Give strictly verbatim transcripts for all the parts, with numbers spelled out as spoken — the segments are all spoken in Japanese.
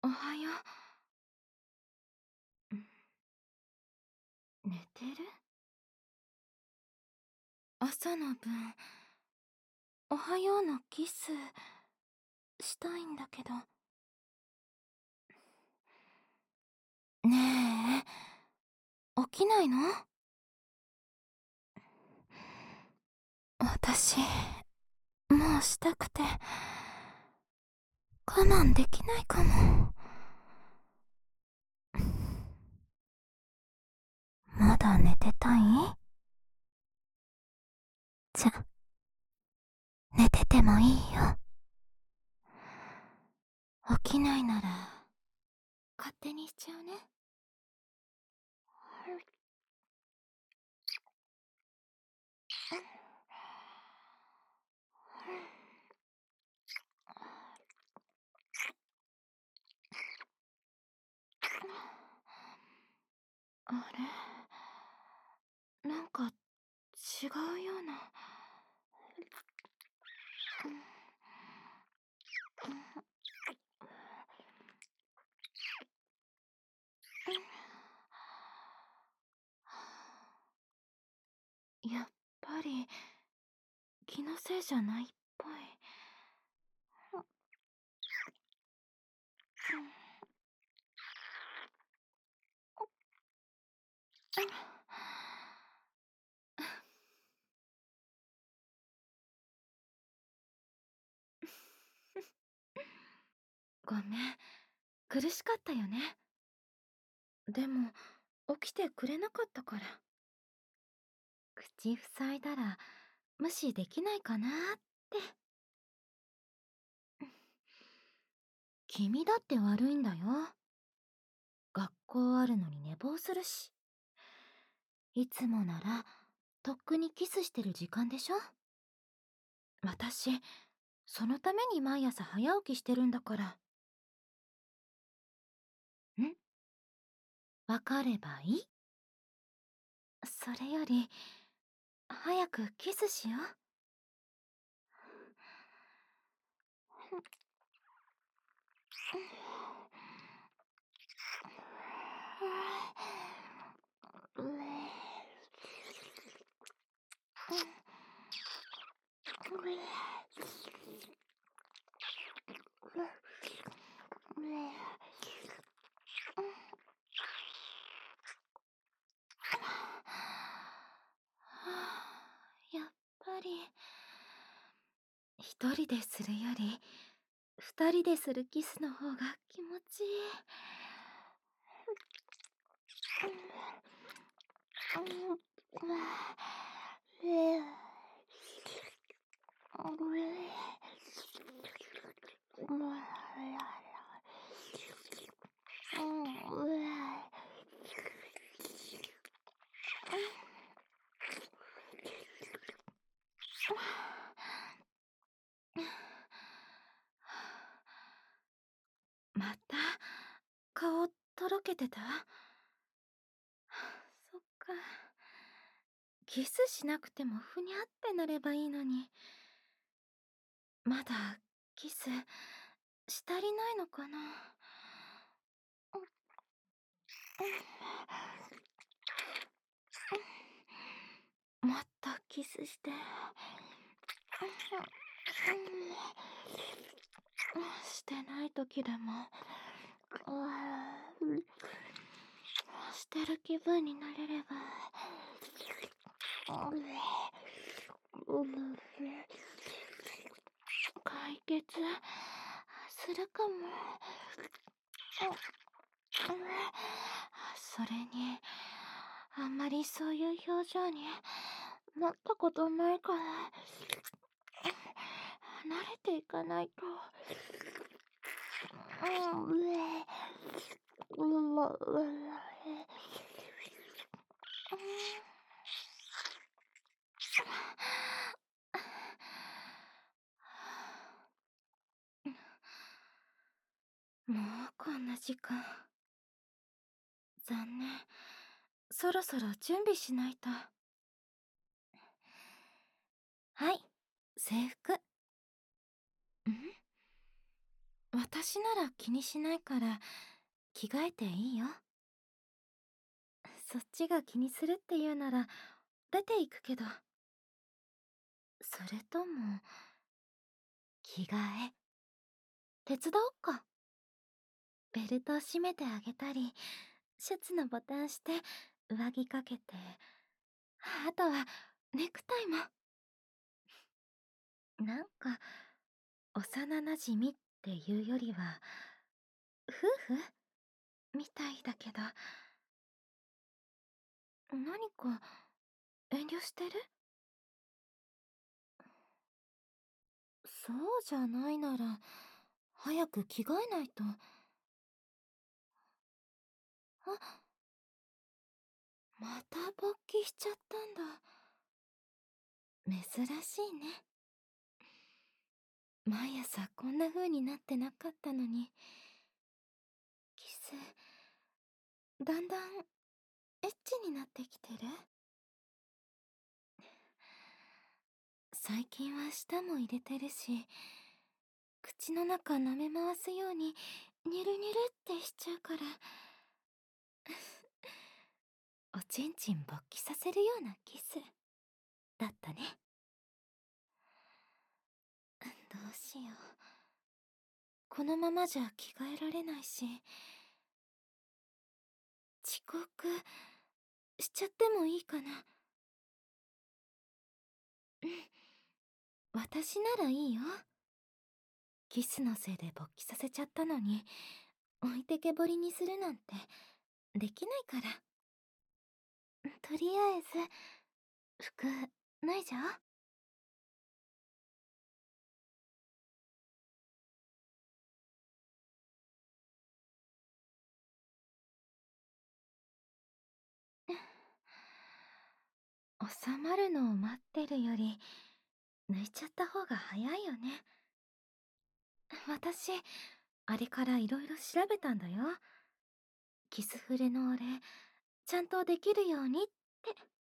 おはよう。ん寝てる？朝の分、おはようのキス、したいんだけど。ねえ、起きないの？私、もうしたくて、我慢できないかも。まだ寝てたい？じゃ、寝ててもいいよ。起きないなら、勝手にしちゃうね。あれ、なんか違うような。やっぱり気のせいじゃないっぽい。ごめん、苦しかったよね。でも起きてくれなかったから。口塞いだら無視できないかなって。君だって悪いんだよ。学校あるのに寝坊するし。いつもならとっくにキスしてる時間でしょ。私そのために毎朝早起きしてるんだから。ん？わかればいい。それより早くキスしよう。やっぱり一人でするより二人でするキスの方が気持ちいい。また顔とろけてた？そっか。キスしなくてもふにゃってなればいいのに。まだキスし足りないのかな。もっとキスして。してない時でもしてる気分になれれば解決するかも。それにあんまりそういう表情になったことないから慣れていかないと。もうこんな時間。残念。そろそろ準備しないと。はい、制服。ん？ 私なら気にしないから着替えていいよ。そっちが気にするって言うなら出て行くけど。それとも着替え手伝おっか。ベルト締めてあげたり、シャツのボタンして上着かけて、あとはネクタイも。なんか幼なじみっていうよりは夫婦みたいだけど。何か遠慮してる？そうじゃないなら早く着替えないと。あ、また勃起しちゃったんだ。珍しいね。毎朝こんな風になってなかったのに。キスだんだんエッチになってきてる？最近は舌も入れてるし、口の中舐め回すようにニュルニュルってしちゃうからおちんちん勃起させるようなキスだったね。どうしよう、このままじゃ着替えられないし、遅刻しちゃってもいいかな。うん、私ならいいよ。キスのせいで勃起させちゃったのに置いてけぼりにするなんてできないから。とりあえず服脱いじゃう？収まるのを待ってるより抜いちゃった方が早いよね。私あれからいろいろ調べたんだよ。キスフレのお礼ちゃんとできるようにって。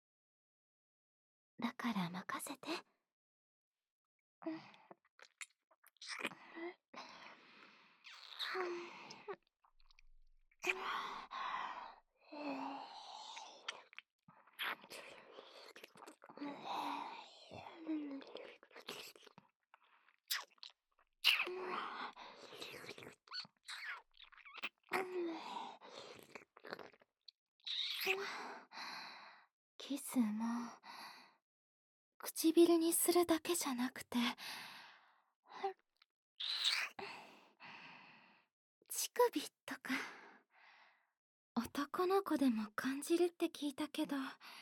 だから任せて。キスも唇にするだけじゃなくて乳首とか男の子でも感じるって聞いたけど、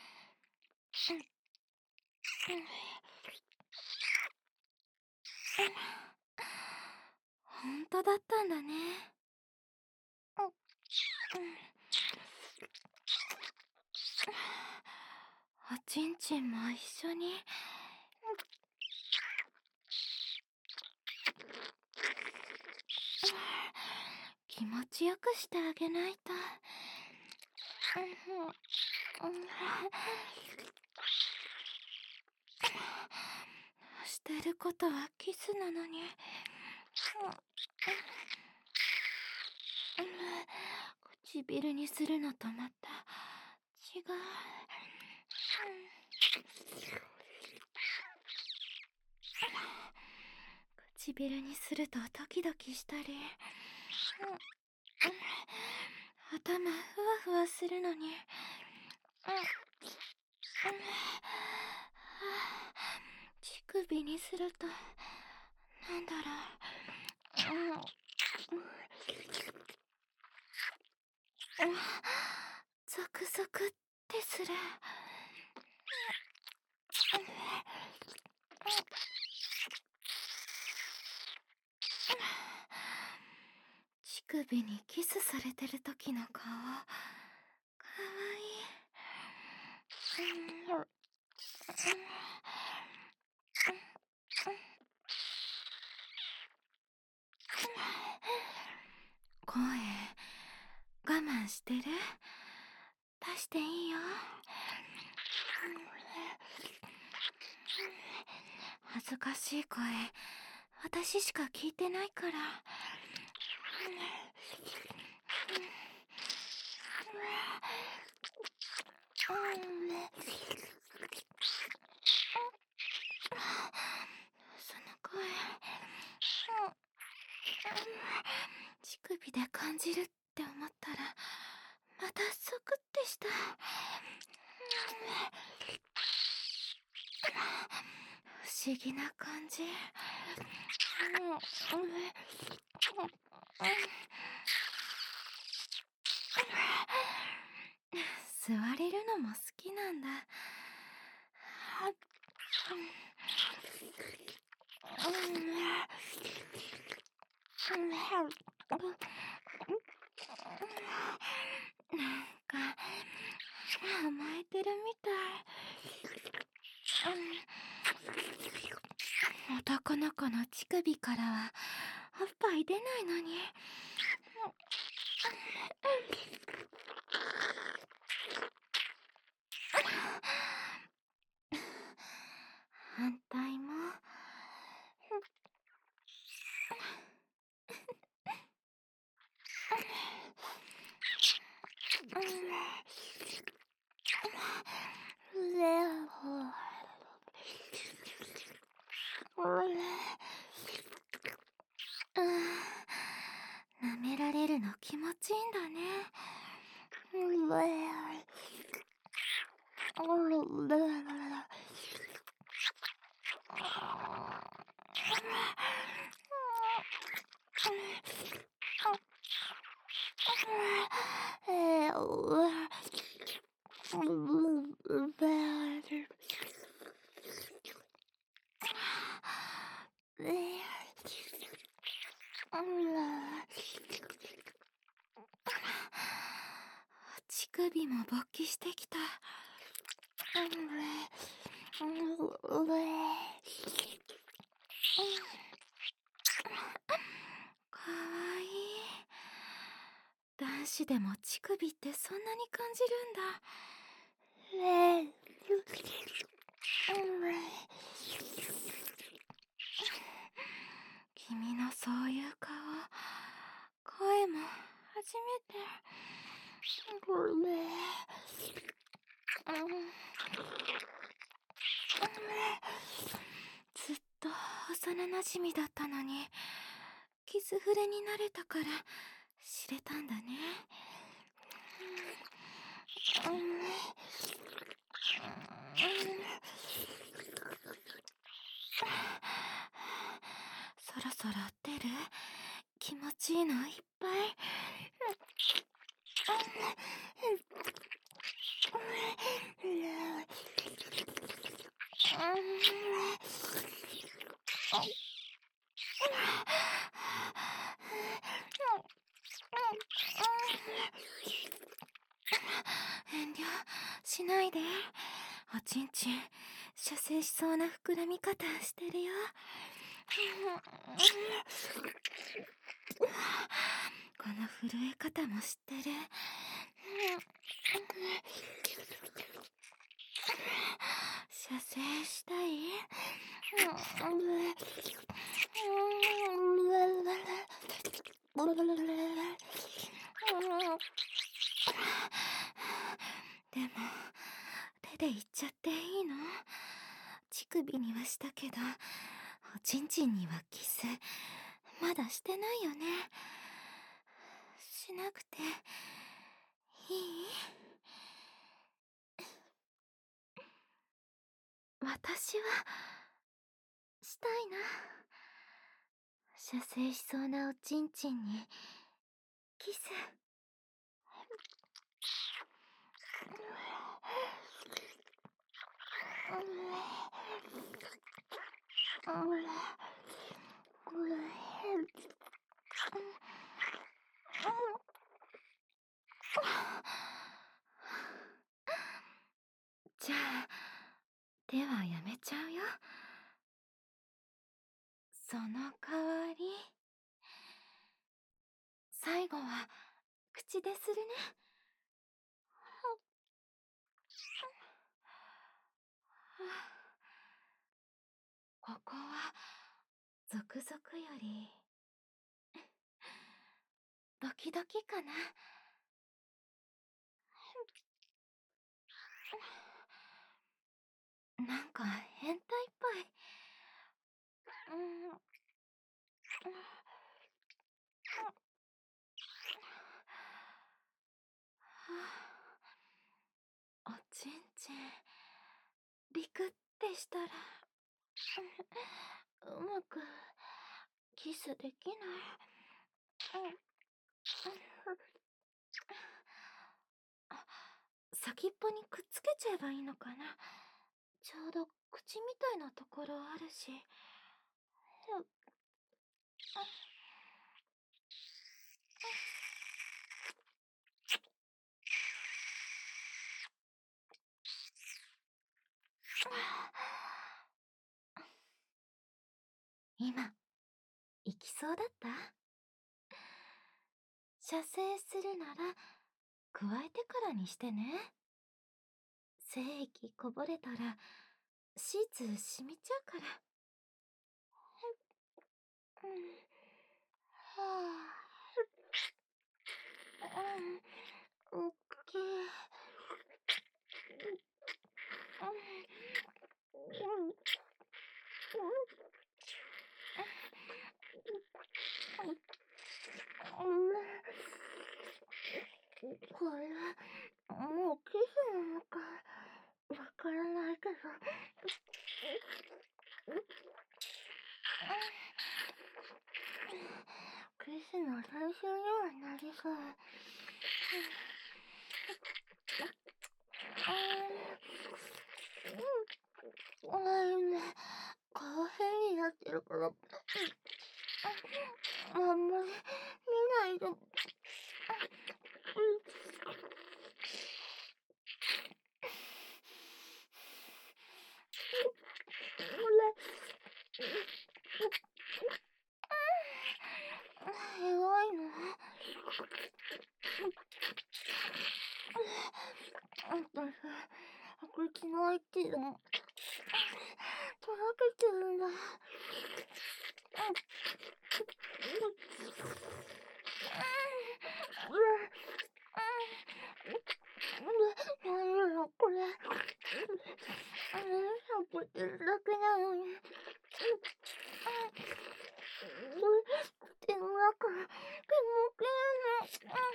本当だったんだね。おちんちんも一緒に。気持ちよくしてあげないと。してることはキスなのに。唇にするのとまた違う。唇にするとドキドキしたり、頭ふわふわするのに、乳首にするとなんだろう、ゾクゾクってする。乳首にキスされてる時の顔かわいい。声我慢してる？出していいよ。恥ずかしい声私しか聞いてないから。 その声、乳首で感じるって思ったらまたゾクってした。不思議な感じ。座れるのも好きなんだ。なんか甘えてるみたい。男の子の乳首からはおっぱい出ないのに。反対も。舐められるの気持ちいいんだね。乳首も勃起してきた。かわいい。男子でも乳首ってそんなに感じるんだ。君のそういう顔、声も初めて。ずっと幼なじみだったのにキス触れになれたから知れたんだね。そろそろ出る？気持ちいいのいっぱい。遠慮しないで。おちんちん射精しそうな膨らみ方してるよ。この震え方も知ってる。射精したい？でも手でいっちゃっていいの？乳首にはしたけどおちんちんにはキスまだしてないよね。しなくていい？私はしたいな。射精しそうなおちんちんにキス。じゃあ手はやめちゃうよ。その代わり最後は口でするね。ここはゾクゾクより時々かな。なんか変態っぽい。うん。おちんちん、ビクってしたら、うまくキスできない。あ、先っぽにくっつけちゃえばいいのかな。ちょうど口みたいなところあるし。今、行きそうだった？射精するなら、加えてからにしてね。精液こぼれたら、シーツ染みちゃうから。うん。はあ。うん。おっきい。うん。うん。これ、もうキスなのか、わからないけど。キスの最初にはなりそう。うん。うん。顔変になってるから、あんまり見ないで。弱いの？あんたさ、口の息がとろけてるんだ。なんだこれ。サボってるだけなのに。口の中、煙気なの。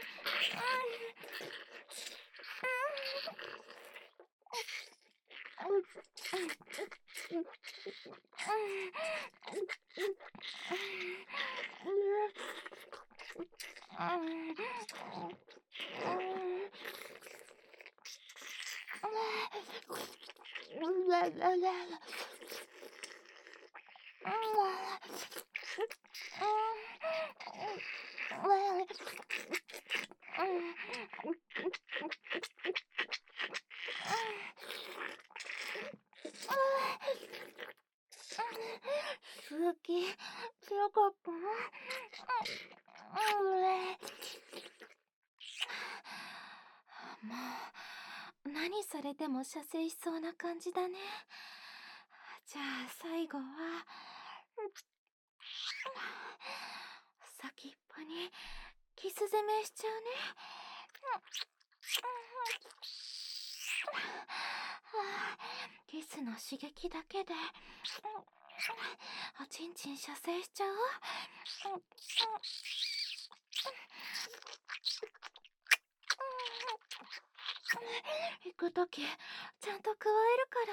好き、強かったな。もう、何されても射精しそうな感じだね。じゃあ最後は、先っぽにキス攻めしちゃうね。キスの刺激だけでおちんちん射精しちゃう。行くときちゃんと加えるから。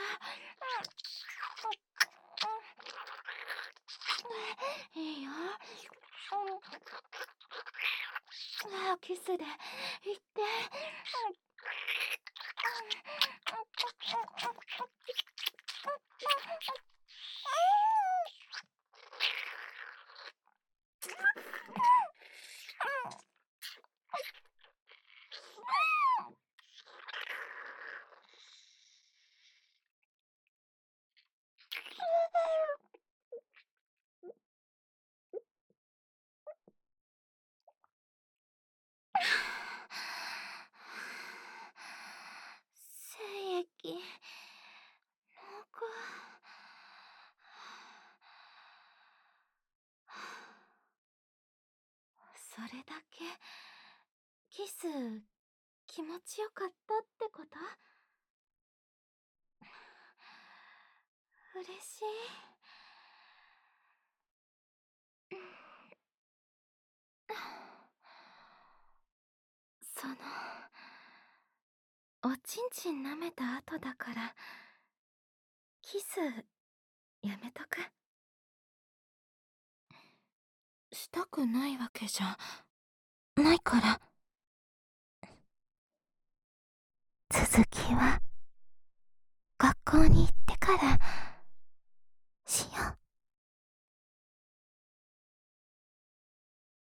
いいよ。キスで言って。精液、濃厚。それだけキス気持ちよかったってこと？嬉しい。その、おちんちん舐めた後だからキスやめとく。したくないわけじゃないから。続きは学校に行ってから